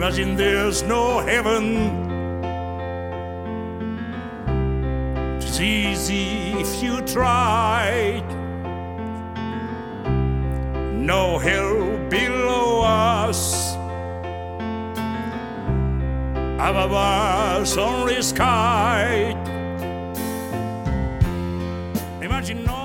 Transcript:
Imagine there's no heaven. It's easy if you try. No hell below us, above us only sky. Imagine no